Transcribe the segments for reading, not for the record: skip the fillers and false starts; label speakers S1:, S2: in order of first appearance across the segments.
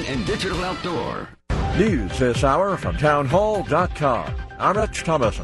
S1: and digital outdoor.
S2: News this hour from townhall.com. I'm Rich Thomason.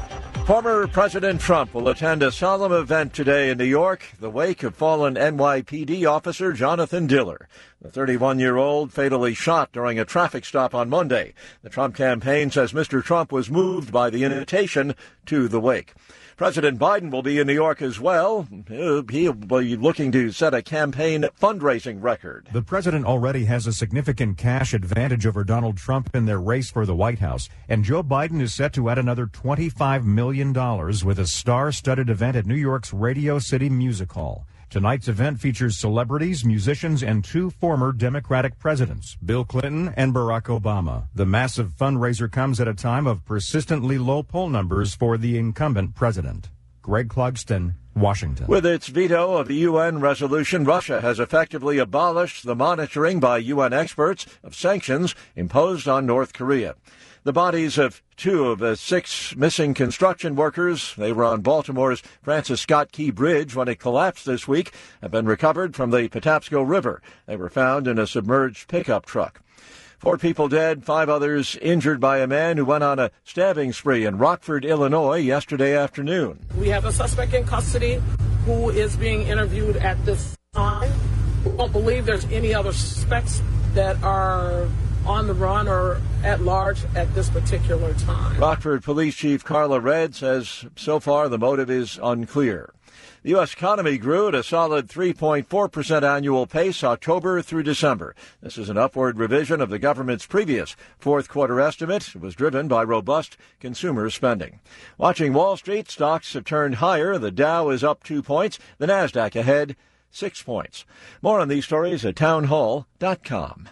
S2: Former President Trump will attend a solemn event today in New York, the wake of fallen NYPD officer Jonathan Diller. The 31-year-old fatally shot during a traffic stop on Monday. The Trump campaign says Mr. Trump was moved by the invitation to the wake. President Biden will be in New York as well. He'll be looking to set a campaign fundraising record.
S3: The president already has a significant cash advantage over Donald Trump in their race for the White House. And Joe Biden is set to add another $25 million with a star-studded event at New York's Radio City Music Hall. Tonight's event features celebrities, musicians, and two former Democratic presidents, Bill Clinton and Barack Obama. The massive fundraiser comes at a time of persistently low poll numbers for the incumbent president. Greg Clugston, Washington.
S2: With its veto of the UN resolution, Russia has effectively abolished the monitoring by UN experts of sanctions imposed on North Korea. The bodies of two of the 6 missing construction workers, they were on Baltimore's Francis Scott Key Bridge when it collapsed this week, have been recovered from the Patapsco River. They were found in a submerged pickup truck. 4 people dead, 5 others injured by a man who went on a stabbing spree in Rockford, Illinois yesterday afternoon.
S4: We have a suspect in custody who is being interviewed at this time. We don't believe there's any other suspects that are on the run or at large at this particular time.
S2: Rockford Police Chief Carla Redd says so far the motive is unclear. The U.S. economy grew at a solid 3.4% annual pace October through December. This is an upward revision of the government's previous fourth quarter estimate. It was driven by robust consumer spending. Watching Wall Street, stocks have turned higher. The Dow is up 2 points. The Nasdaq ahead 6 points. More on these stories at townhall.com.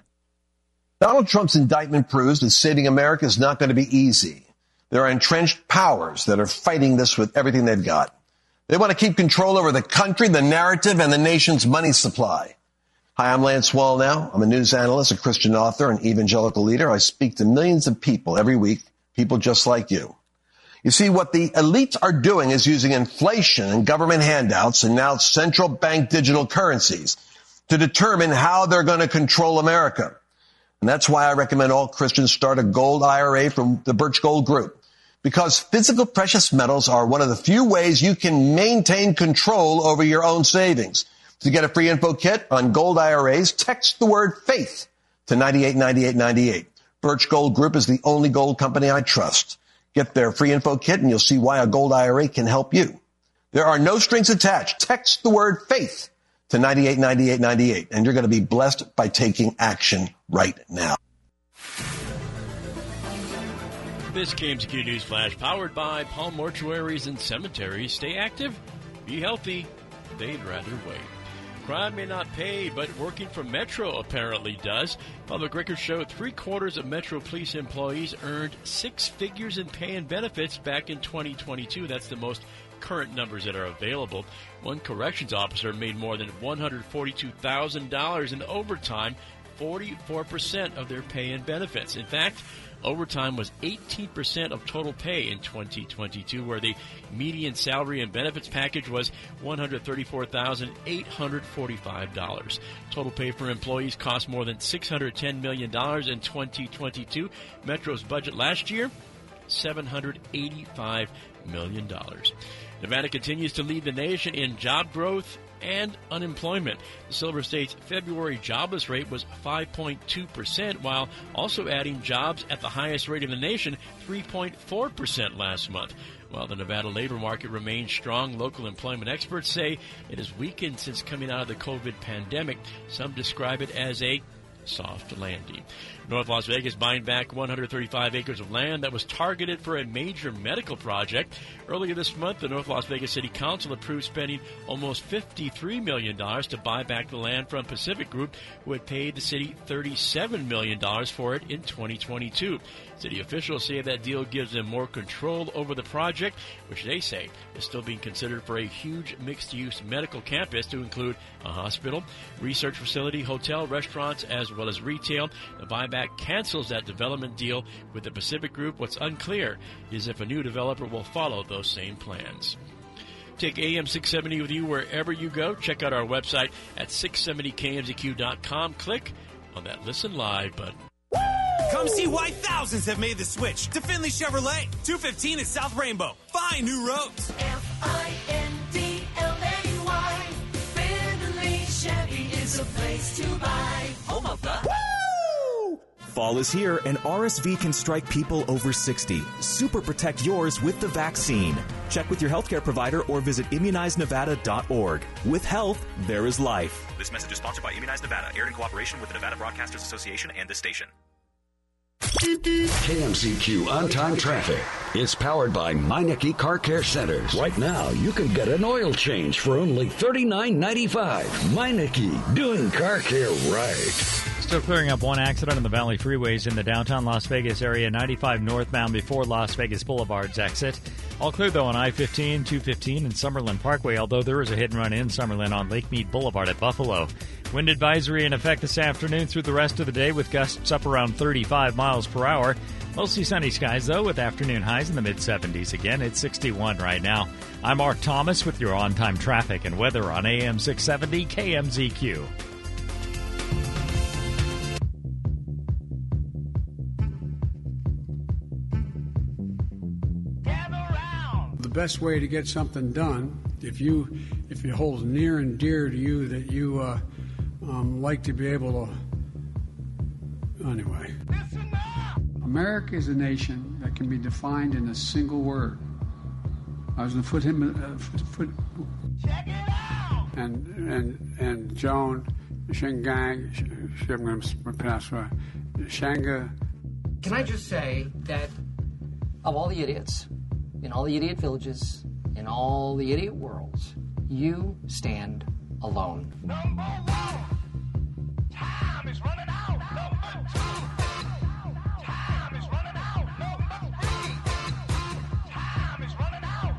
S5: Donald Trump's indictment proves that saving America is not going to be easy. There are entrenched powers that are fighting this with everything they've got. They want to keep control over the country, the narrative, and the nation's money supply. Hi, I'm Lance Wallnau. I'm a news analyst, a Christian author, an evangelical leader. I speak to millions of people every week, people just like you. You see, what the elites are doing is using inflation and government handouts and now central bank digital currencies to determine how they're going to control America. And that's why I recommend all Christians start a gold IRA from the Birch Gold Group. Because physical precious metals are one of the few ways you can maintain control over your own savings. To get a free info kit on gold IRAs, text the word faith to 989898. Birch Gold Group is the only gold company I trust. Get their free info kit and you'll see why a gold IRA can help you. There are no strings attached. Text the word faith to 989898 and you're going to be blessed by taking action right now.
S6: This KMZQ News Flash, powered by Palm Mortuaries and Cemeteries. Stay active, be healthy, they'd rather wait. Crime may not pay, but working for Metro apparently does. Public records show 3/4 of Metro police employees earned 6 figures in pay and benefits back in 2022. That's the most current numbers that are available. One corrections officer made more than $142,000 in overtime, 44% of their pay and benefits. In fact, overtime was 18% of total pay in 2022, where the median salary and benefits package was $134,845. Total pay for employees cost more than $610 million in 2022. Metro's budget last year, $785 million. Nevada continues to lead the nation in job growth and unemployment. The Silver State's February jobless rate was 5.2%, while also adding jobs at the highest rate in the nation, 3.4% last month. While the Nevada labor market remains strong, local employment experts say it has weakened since coming out of the COVID pandemic. Some describe it as a soft landing. North Las Vegas buying back 135 acres of land that was targeted for a major medical project. Earlier this month, the North Las Vegas City Council approved spending almost $53 million to buy back the land from Pacific Group, who had paid the city $37 million for it in 2022. City officials say that deal gives them more control over the project, which they say is still being considered for a huge mixed-use medical campus to include a hospital, research facility, hotel, restaurants, as well as retail. The buyback cancels that development deal with the Pacific Group. What's unclear is if a new developer will follow those same plans. Take AM 670 with you wherever you go. Check out our website at 670kmzq.com. Click on that Listen Live button.
S1: Come see why thousands have made the switch to Finley Chevrolet. 215 at South Rainbow. Find new roads.
S7: Findlay. Finley Chevy is a place to buy. Home of the...
S8: Woo! Fall is here, and RSV can strike people over 60. Super protect yours with the vaccine. Check with your healthcare provider or visit immunizenevada.org. With health, there is life.
S9: This message is sponsored by Immunize Nevada, aired in cooperation with the Nevada Broadcasters Association and this station.
S10: KMZQ on-time traffic is powered by Meineke Car Care Centers. Right now, you can get an oil change for only $39.95. Meineke, doing car care right.
S11: Still clearing up one accident on the Valley Freeways in the downtown Las Vegas area, 95 northbound before Las Vegas Boulevard's exit. All clear, though, on I-15, 215, and Summerlin Parkway, although there is a hit-and-run in Summerlin on Lake Mead Boulevard at Buffalo. Wind advisory in effect this afternoon through the rest of the day with gusts up around 35 miles per hour. Mostly sunny skies, though, with afternoon highs in the mid-70s. Again, it's 61 right now. I'm Mark Thomas with your on-time traffic and weather on AM 670 KMZQ.
S12: The best way to get something done, if it holds near and dear to you that you like to be able to, anyway. America is a nation that can be defined in a single word. I was going to Check it out. And Joan Shengang, I'm going to pronounce right. Shanga.
S13: Can I just say that of all the idiots in all the idiot villages, in all the idiot worlds, you stand alone.
S7: Number one, time is running out. Number two, time is running out. Number three, time is running out.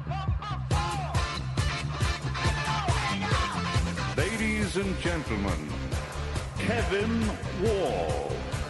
S7: Number four.
S14: Ladies and gentlemen, Kevin Wall.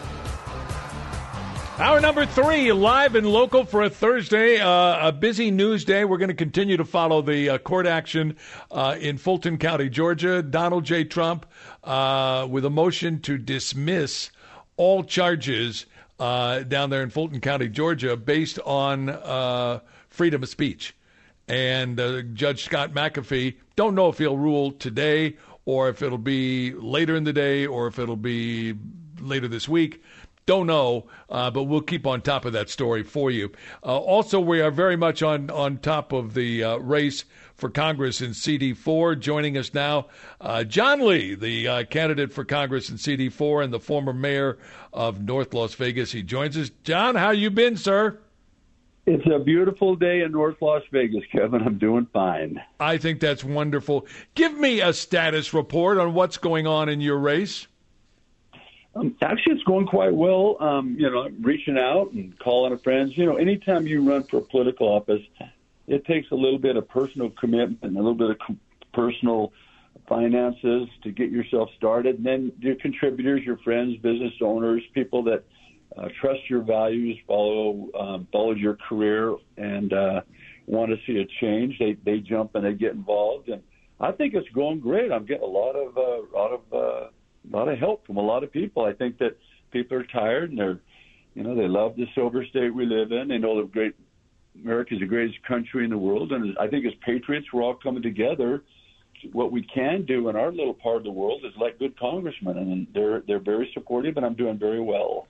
S15: Hour number 3, live and local for a Thursday, a busy news day. We're going to continue to follow the court action in Fulton County, Georgia. Donald J. Trump with a motion to dismiss all charges down there in Fulton County, Georgia, based on freedom of speech. And Judge Scott McAfee, don't know if he'll rule today or if it'll be later in the day or if it'll be later this week. Don't know, but we'll keep on top of that story for you. Also, we are very much on top of the race for Congress in CD4. Joining us now, John Lee, the candidate for Congress in CD4 and the former mayor of North Las Vegas. He joins us. John, how you been, sir?
S16: It's a beautiful day in North Las Vegas, Kevin. I'm doing fine.
S15: I think that's wonderful. Give me a status report on what's going on in your race.
S16: Actually, it's going quite well. Reaching out and calling friends. Anytime you run for a political office, it takes a little bit of personal commitment and a little bit of personal finances to get yourself started. And then your contributors, your friends, business owners, people that trust your values, followed your career, and want to see a change. They jump and they get involved, and I think it's going great. I'm getting a lot of help from a lot of people. I think that people are tired and they love the silver state we live in. They know America is the greatest country in the world. And I think as patriots, we're all coming together. What we can do in our little part of the world is elect good congressmen, and they're very supportive, and I'm doing very well.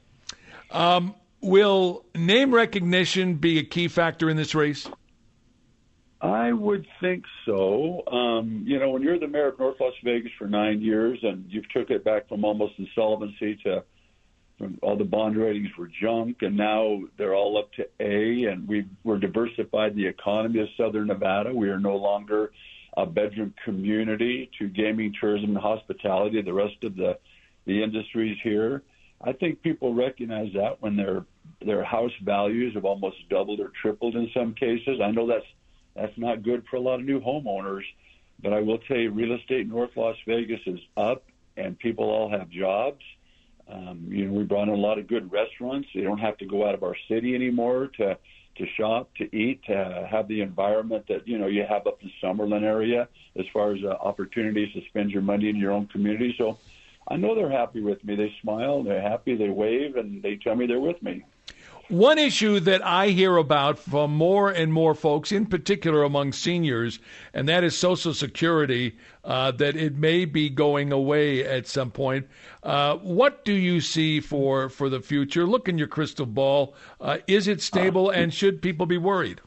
S15: Will name recognition be a key factor in this race?
S16: I would think so. When you're the mayor of North Las Vegas for 9 years and you've took it back from almost insolvency to all the bond ratings were junk, and now they're all up to A, and we're diversified the economy of Southern Nevada. We are no longer a bedroom community to gaming, tourism, and hospitality, the rest of the industries here. I think people recognize that when their house values have almost doubled or tripled in some cases. I know that's not good for a lot of new homeowners, but I will tell you, real estate in North Las Vegas is up, and people all have jobs. We brought in a lot of good restaurants. You don't have to go out of our city anymore to shop, to eat, to have the environment that you have up in Summerlin area as far as opportunities to spend your money in your own community. So I know they're happy with me. They smile, they're happy, they wave, and they tell me they're with me.
S15: One issue that I hear about from more and more folks, in particular among seniors, and that is Social Security, that it may be going away at some point. What do you see for the future? Look in your crystal ball. Is it stable, and should people be worried?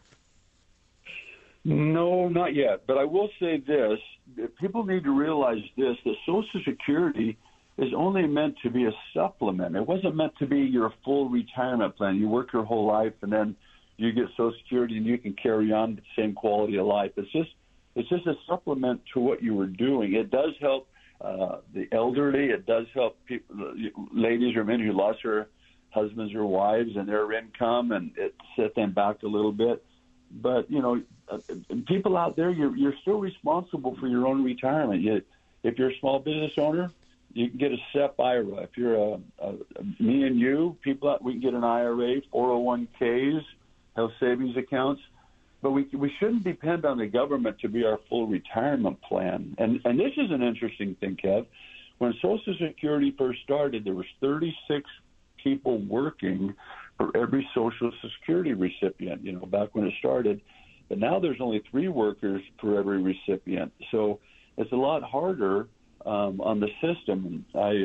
S16: No, not yet. But I will say this. People need to realize this, that Social Security is only meant to be a supplement. It wasn't meant to be your full retirement plan. You work your whole life and then you get Social Security and you can carry on the same quality of life. It's just a supplement to what you were doing. It does help the elderly. It does help people, ladies or men who lost their husbands or wives and their income, and it set them back a little bit. But, you know, people out there, you're still responsible for your own retirement. If you're a small business owner, you can get a SEP IRA. If you're me and you, we can get an IRA, 401ks, health savings accounts. But we shouldn't depend on the government to be our full retirement plan. And this is an interesting thing, Kev. When Social Security first started, there was 36 people working for every Social Security recipient, you know, back when it started. But now there's only 3 workers for every recipient. So it's a lot harder on the system.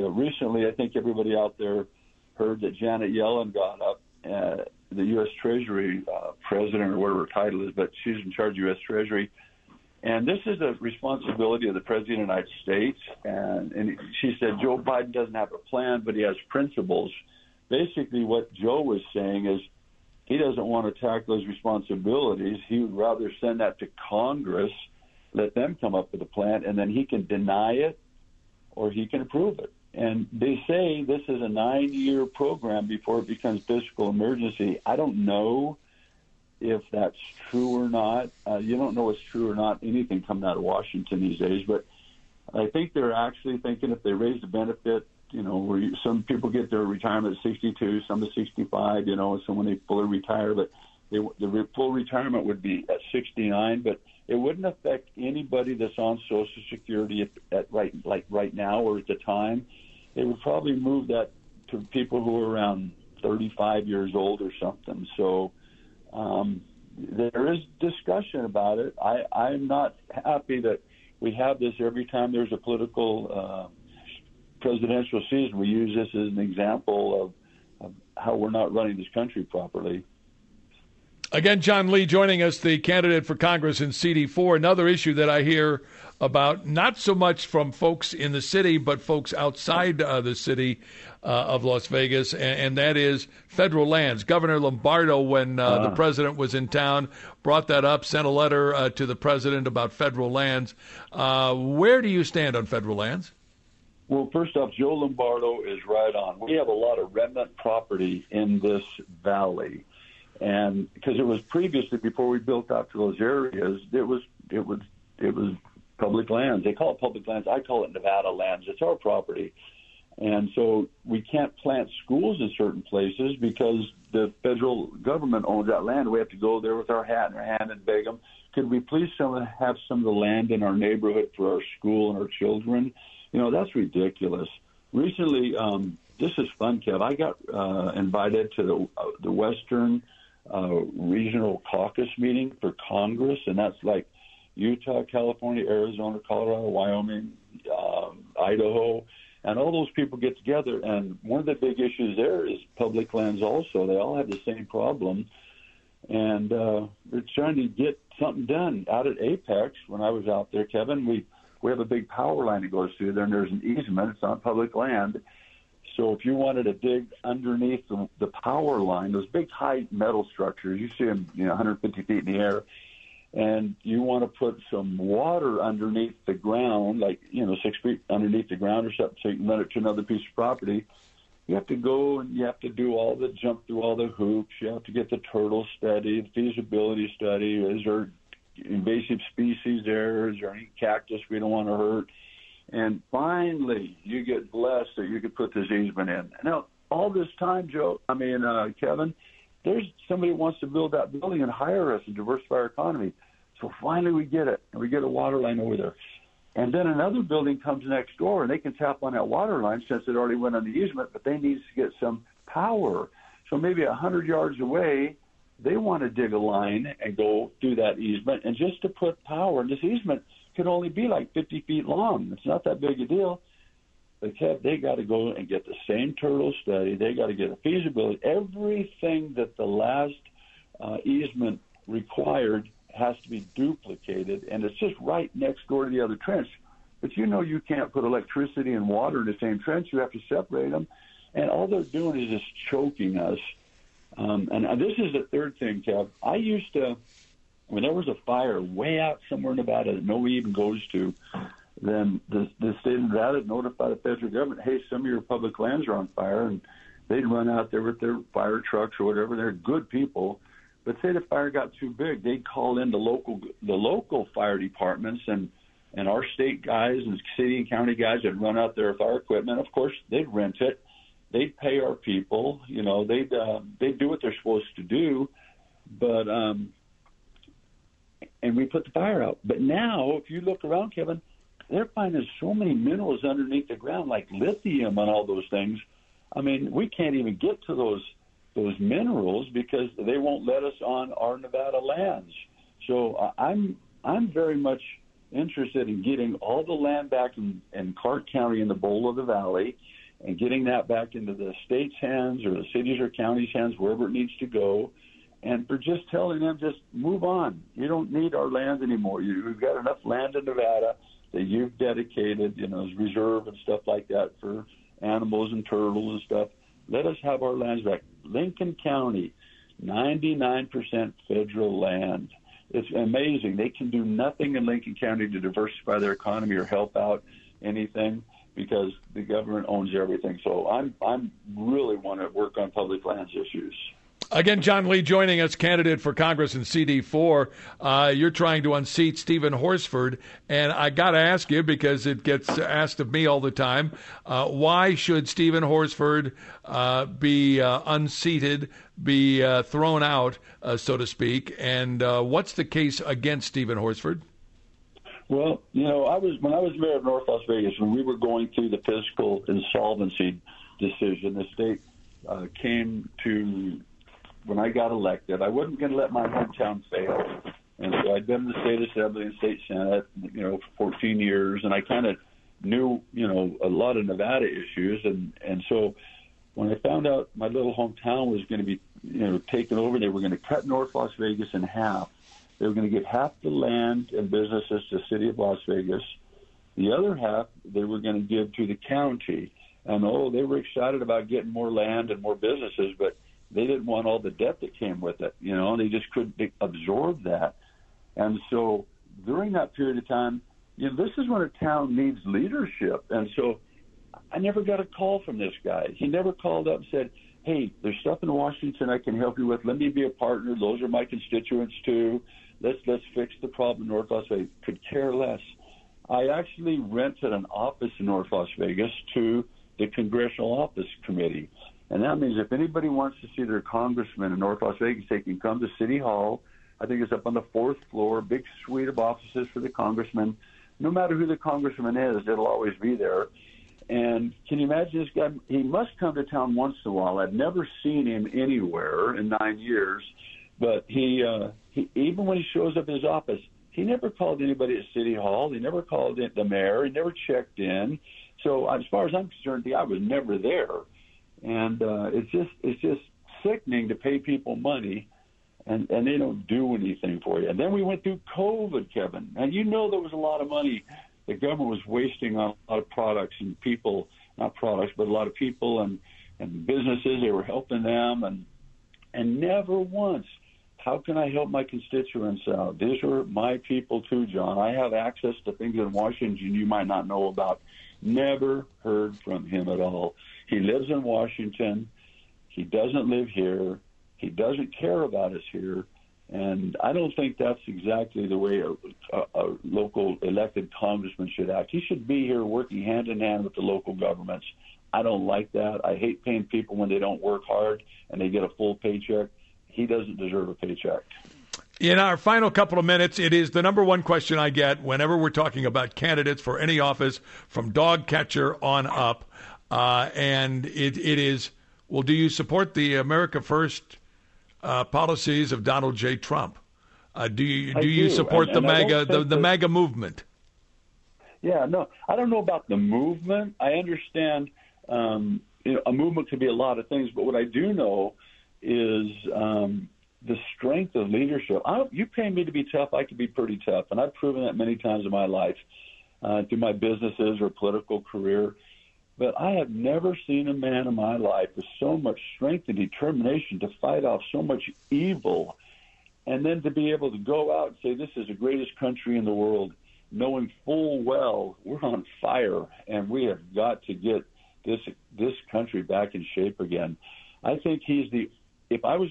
S16: I think everybody out there heard that Janet Yellen got up, the U.S. Treasury president or whatever her title is, but she's in charge of U.S. Treasury. And this is a responsibility of the President of the United States. And she said Joe Biden doesn't have a plan, but he has principles. Basically what Joe was saying is he doesn't want to tackle those responsibilities. He would rather send that to Congress, let them come up with a plan, and then he can deny it or he can approve it. And they say this is a 9-year program before it becomes fiscal emergency. I don't know if that's true or not. You don't know what's true or not, anything coming out of Washington these days. But I think they're actually thinking if they raise the benefit, you know, where some people get their retirement at 62, some at 65, you know, so when they fully retire. But the full retirement would be at 69, but it wouldn't affect anybody that's on Social Security right now or at the time. It would probably move that to people who are around 35 years old or something. So there is discussion about it. I'm not happy that we have this every time there's a political presidential season. We use this as an example of how we're not running this country properly.
S15: Again, John Lee joining us, the candidate for Congress in CD4. Another issue that I hear about, not so much from folks in the city, but folks outside the city of Las Vegas, and that is federal lands. Governor Lombardo, when the president was in town, brought that up, sent a letter to the president about federal lands. Where do you stand on federal lands?
S16: Well, first off, Joe Lombardo is right on. We have a lot of remnant property in this valley. And because it was previously, before we built out to those areas, it was public lands. They call it public lands. I call it Nevada lands. It's our property. And so we can't plant schools in certain places because the federal government owns that land. We have to go there with our hat in our hand and beg them, could we please have some of the land in our neighborhood for our school and our children? You know, that's ridiculous. Recently, this is fun, Kev. I got invited to the Western Regional Caucus meeting for Congress, and that's like Utah, California, Arizona, Colorado, Wyoming, Idaho, and all those people get together. And one of the big issues there is public lands also. They all have the same problem, and they're trying to get something done. Out at Apex, when I was out there, Kevin, we have a big power line that goes through there, and there's an easement. It's on public land. So if you wanted to dig underneath the power line, those big high metal structures, you see them, 150 feet in the air, and you want to put some water underneath the ground, like, 6 feet underneath the ground or something, so you can run it to another piece of property, you have to go and you have to do jump through all the hoops. You have to get the turtle study, the feasibility study. Is there invasive species there? Is there any cactus we don't want to hurt? And finally, you get blessed that you could put this easement in. Now, all this time, Kevin, there's somebody who wants to build that building and hire us and diversify our economy. So finally we get it, and we get a water line over there. And then another building comes next door, and they can tap on that water line since it already went on the easement, but they need to get some power. So maybe 100 yards away, they want to dig a line and go through that easement, and just to put power. And this easement could only be like 50 feet long. It's not that big a deal. But they got to go and get the same turtle study. They got to get a feasibility. Everything that the last easement required has to be duplicated, and it's just right next door to the other trench. But you can't put electricity and water in the same trench. You have to separate them. And all they're doing is just choking us. And this is the third thing, Kev. I used to, when there was a fire way out somewhere in Nevada that nobody even goes to, then the state of Nevada would notify the federal government, hey, some of your public lands are on fire, and they'd run out there with their fire trucks or whatever. They're good people. But say the fire got too big, they'd call in the local fire departments and our state guys and city and county guys that run out there with our equipment. Of course, they'd rent it. They'd pay our people. They'd do what they're supposed to do. But and we put the fire out. But now, if you look around, Kevin, they're finding so many minerals underneath the ground, like lithium and all those things. I mean, we can't even get to those minerals because they won't let us on our Nevada lands. So I'm very much interested in getting all the land back in Clark County in the bowl of the valley and getting that back into the state's hands or the cities or counties' hands, wherever it needs to go. And for just telling them, just move on. You don't need our land anymore. We've got enough land in Nevada that you've dedicated, as reserve and stuff like that for animals and turtles and stuff. Let us have our lands back. Lincoln County, 99% federal land. It's amazing. They can do nothing in Lincoln County to diversify their economy or help out anything because the government owns everything. So I'm really want to work on public lands issues.
S15: Again, John Lee joining us, candidate for Congress in CD4. You're trying to unseat Stephen Horsford. And I got to ask you, because it gets asked of me all the time, why should Stephen Horsford be unseated, be thrown out, so to speak? And what's the case against Stephen Horsford?
S16: Well, when I was mayor of North Las Vegas, when we were going through the fiscal insolvency decision, the state came to... When I got elected, I wasn't going to let my hometown fail. And so I'd been in the state assembly and state senate, for 14 years, and I kind of knew, a lot of Nevada issues. And so when I found out my little hometown was going to be, taken over, they were going to cut North Las Vegas in half. They were going to give half the land and businesses to the city of Las Vegas. The other half they were going to give to the county. And, they were excited about getting more land and more businesses, but they didn't want all the debt that came with it. They just couldn't absorb that. And so during that period of time, this is when a town needs leadership. And so I never got a call from this guy. He never called up and said, hey, there's stuff in Washington I can help you with. Let me be a partner. Those are my constituents too. Let's fix the problem in North Las Vegas. Could care less. I actually rented an office in North Las Vegas to the Congressional Office Committee. And that means if anybody wants to see their congressman in North Las Vegas, they can come to City Hall. I think it's up on the 4th floor, big suite of offices for the congressman. No matter who the congressman is, it'll always be there. And can you imagine this guy? He must come to town once in a while. I've never seen him anywhere in 9 years. But he even when he shows up in his office, he never called anybody at City Hall. He never called the mayor. He never checked in. So as far as I'm concerned, the guy was never there. And it's just sickening to pay people money, and they don't do anything for you. And then we went through COVID, Kevin, and there was a lot of money the government was wasting on a lot of products and people, not products, but a lot of people and businesses. They were helping them, and never once, how can I help my constituents out? These are my people too, John. I have access to things in Washington you might not know about. Never heard from him at all. He lives in Washington. He doesn't live here. He doesn't care about us here. And I don't think that's exactly the way a local elected congressman should act. He should be here working hand in hand with the local governments. I don't like that. I hate paying people when they don't work hard and they get a full paycheck. He doesn't deserve a paycheck.
S15: In our final couple of minutes, it is the number one question I get whenever we're talking about candidates for any office, from dog catcher on up. And it is, well, do you support the America First policies of Donald J. Trump? Do you support the MAGA movement?
S16: Yeah, no, I don't know about the movement. I understand a movement could be a lot of things, but what I do know is the strength of leadership. You pay me to be tough, I can be pretty tough, and I've proven that many times in my life through my businesses or political career. But I have never seen a man in my life with so much strength and determination to fight off so much evil, and then to be able to go out and say, this is the greatest country in the world, knowing full well we're on fire and we have got to get this country back in shape again. I think if I was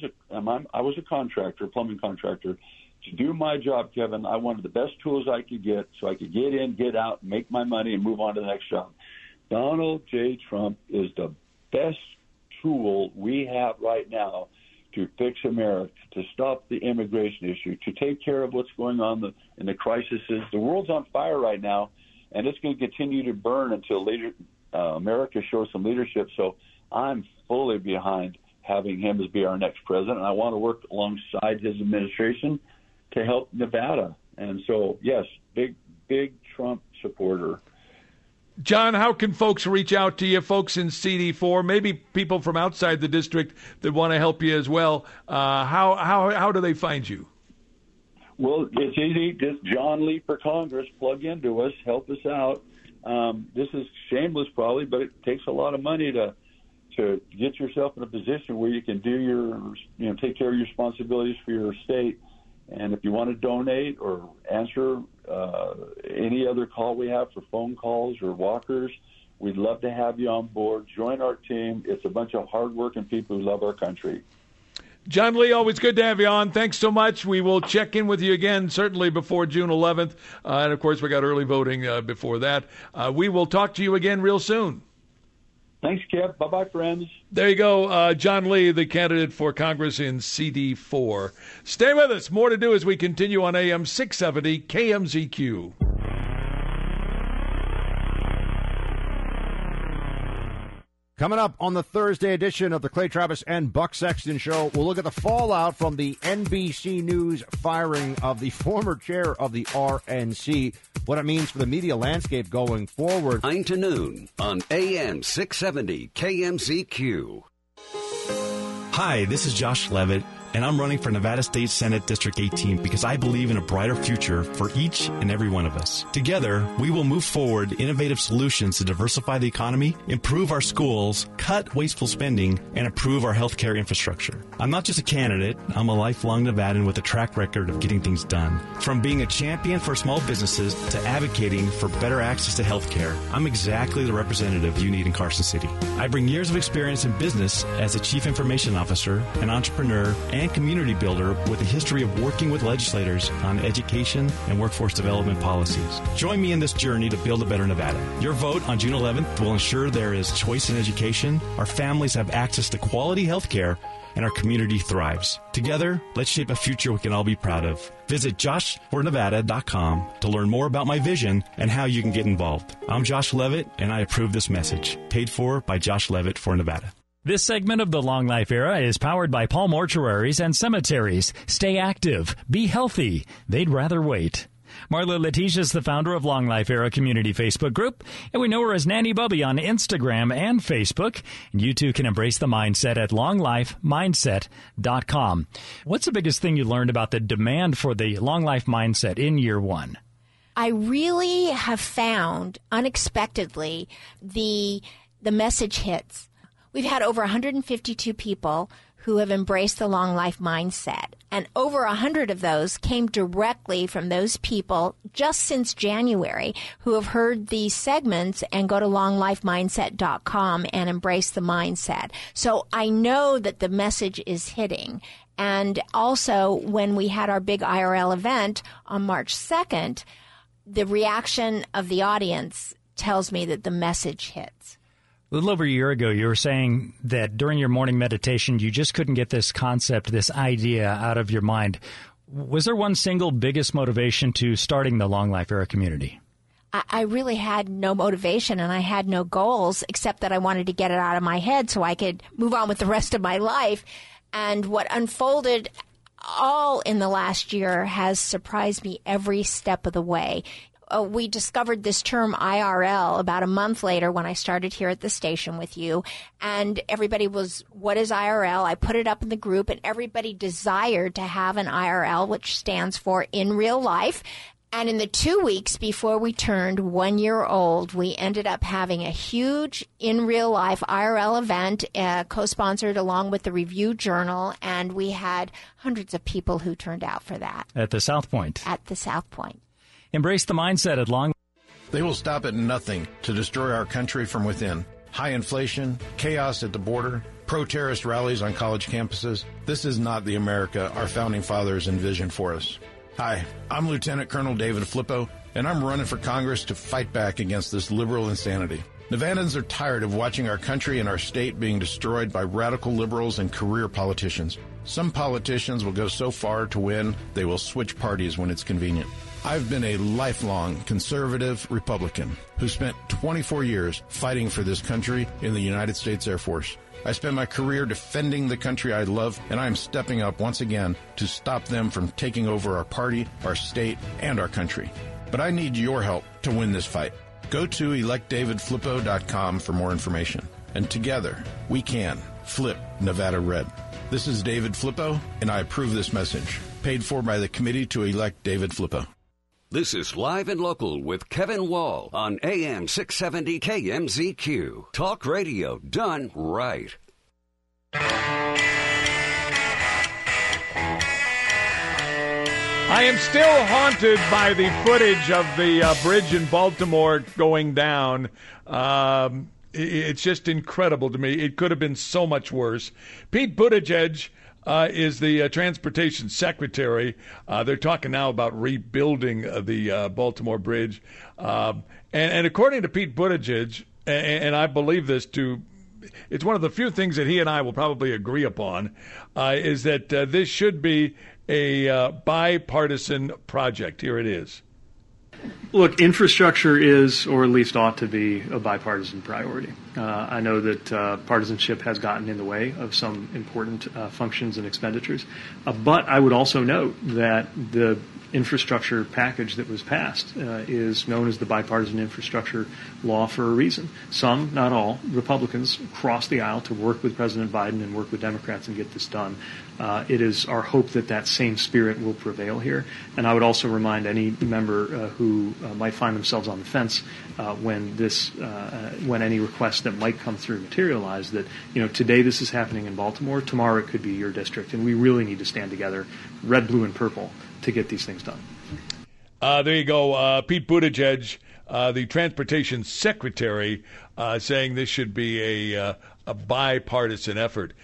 S16: a contractor, plumbing contractor, to do my job, Kevin, I wanted the best tools I could get so I could get in, get out, make my money, and move on to the next job. Donald J. Trump is the best tool we have right now to fix America, to stop the immigration issue, to take care of what's going on in the crises. The world's on fire right now, and it's going to continue to burn until America shows some leadership. So I'm fully behind having him as be our next president, and I want to work alongside his administration to help Nevada. And so, yes, big Trump supporter.
S15: John, how can folks reach out to you, folks in CD4, maybe people from outside the district that want to help you as well? How do they find you?
S16: Well, it's easy. Just John Lee for Congress. Plug into us. Help us out. This is shameless probably, but it takes a lot of money to get yourself in a position where you can do take care of your responsibilities for your state. And if you want to donate or answer any other call we have for phone calls or walkers, we'd love to have you on board. Join our team. It's a bunch of hardworking people who love our country.
S15: John Lee, always good to have you on. Thanks so much. We will check in with you again, certainly before June 11th. And, of course, we got early voting before that. We will talk to you again real soon.
S16: Thanks, Kev. Bye-bye, friends.
S15: There you go. John Lee, the candidate for Congress in CD4. Stay with us. More to do as we continue on AM 670 KMZQ.
S17: Coming up on the Thursday edition of the Clay Travis and Buck Sexton Show, we'll look at the fallout from the NBC News firing of the former chair of the RNC, what it means for the media landscape going forward.
S10: 9 to noon on AM 670 KMZQ.
S8: Hi, this is Josh Levitt, and I'm running for Nevada State Senate District 18 because I believe in a brighter future for each and every one of us. Together, we will move forward innovative solutions to diversify the economy, improve our schools, cut wasteful spending, and improve our healthcare infrastructure. I'm not just a candidate, I'm a lifelong Nevadan with a track record of getting things done. From being a champion for small businesses to advocating for better access to healthcare, I'm exactly the representative you need in Carson City. I bring years of experience in business as a chief information officer, an entrepreneur, and community builder with a history of working with legislators on education and workforce development policies. Join me in this journey to build a better Nevada. Your vote on June 11th will ensure there is choice in education, our families have access to quality health care, and our community thrives. Together, let's shape a future we can all be proud of. Visit joshfornevada.com to learn more about my vision and how you can get involved. I'm Josh Levitt, and I approve this message. Paid for by Josh Levitt for Nevada.
S11: This segment of the Long Life Era is powered by Paul Mortuaries and Cemeteries. Stay active. Be healthy. They'd rather wait. Marla Letitia is the founder of Long Life Era Community Facebook Group, and we know her as Nanny Bubby on Instagram and Facebook. And you too can embrace the mindset at longlifemindset.com. What's the biggest thing you learned about the demand for the Long Life mindset in year one?
S18: I really have found, unexpectedly, the message hits. We've had over 152 people who have embraced the long life mindset, and over 100 of those came directly from those people just since January who have heard these segments and go to longlifemindset.com and embrace the mindset. So I know that the message is hitting. And also, when we had our big IRL event on March 2nd, the reaction of the audience tells me that the message hits.
S11: A little over a year ago, you were saying that during your morning meditation, you just couldn't get this concept, this idea out of your mind. Was there one single biggest motivation to starting the Long Life Era community?
S18: I really had no motivation and I had no goals except that I wanted to get it out of my head so I could move on with the rest of my life. And what unfolded all in the last year has surprised me every step of the way. We discovered this term IRL about a month later when I started here at the station with you, and everybody was, what is IRL? I put it up in the group, and everybody desired to have an IRL, which stands for in real life. And in the 2 weeks before we turned 1 year old, we ended up having a huge in real life IRL event, co-sponsored along with the Review Journal, and we had hundreds of people who turned out for that.
S11: At the South Point.
S18: At the South Point.
S11: Embrace the mindset at Long.
S19: They will stop at nothing to destroy our country from within. High inflation, chaos at the border, pro-terrorist rallies on college campuses. This is not the America our founding fathers envisioned for us. Hi, I'm Lieutenant Colonel David Flippo, and I'm running for Congress to fight back against this liberal insanity. Nevadans are tired of watching our country and our state being destroyed by radical liberals and career politicians. Some politicians will go so far to win, they will switch parties when it's convenient. I've been a lifelong conservative Republican who spent 24 years fighting for this country in the United States Air Force. I spent my career defending the country I love, and I am stepping up once again to stop them from taking over our party, our state, and our country. But I need your help to win this fight. Go to electdavidflippo.com for more information. And together, we can flip Nevada red. This is David Flippo, and I approve this message. Paid for by the Committee to Elect David Flippo.
S10: This is Live and Local with Kevin Wall on AM 670 KMZQ. Talk radio done right.
S15: I am still haunted by the footage of the bridge in Baltimore going down. It's just incredible to me. It could have been so much worse. Pete Buttigieg is the transportation secretary. They're talking now about rebuilding the Baltimore Bridge. And according to Pete Buttigieg, and I believe this it's one of the few things that he and I will probably agree upon, is that this should be a bipartisan project. Here it is.
S20: Look, infrastructure is, or at least ought to be, a bipartisan priority. I know that partisanship has gotten in the way of some important functions and expenditures. But I would also note that the infrastructure package that was passed is known as the bipartisan infrastructure law for a reason. Some, not all, Republicans crossed the aisle to work with President Biden and work with Democrats and get this done. It is our hope that that same spirit will prevail here. And I would also remind any member who might find themselves on the fence when any requests that might come through materialize that, today this is happening in Baltimore, tomorrow it could be your district, and we really need to stand together, red, blue, and purple, to get these things done.
S15: There you go. Pete Buttigieg, the transportation secretary, saying this should be a bipartisan effort.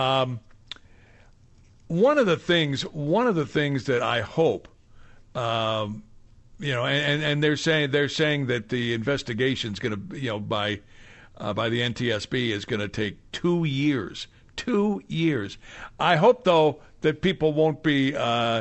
S15: One of the things that I hope, and they're saying that the investigation is going to, by the NTSB is going to take 2 years. 2 years. I hope, though, that people won't be,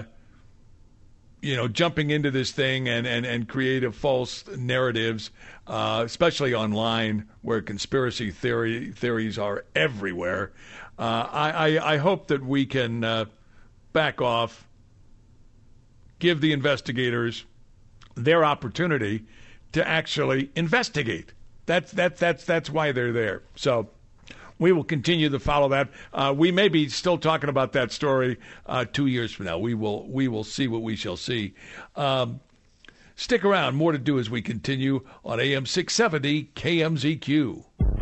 S15: jumping into this thing and creative false narratives, especially online where conspiracy theories are everywhere. I hope that we can back off, give the investigators their opportunity to actually investigate. That's why they're there. So we will continue to follow that. We may be still talking about that story 2 years from now. We will see what we shall see. Stick around. More to do as we continue on AM 670 KMZQ.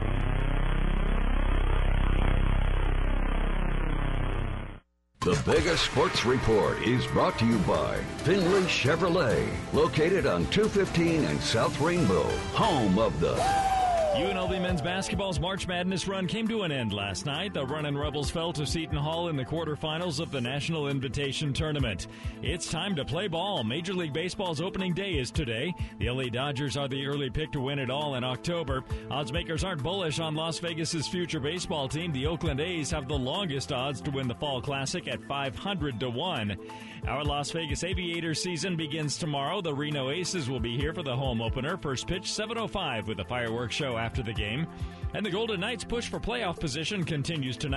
S10: The biggest sports report is brought to you by Finley Chevrolet, located on 215 and South Rainbow, home of the
S11: UNLV men's basketball's March Madness run came to an end last night. The Runnin' Rebels fell to Seton Hall in the quarterfinals of the National Invitation Tournament. It's time to play ball. Major League Baseball's opening day is today. The LA Dodgers are the early pick to win it all in October. Odds makers aren't bullish on Las Vegas's future baseball team. The Oakland A's have the longest odds to win the Fall Classic at 500 to 1. Our Las Vegas Aviators season begins tomorrow. The Reno Aces will be here for the home opener. First pitch 7:05 with a fireworks show after the game. And the Golden Knights' push for playoff position continues tonight.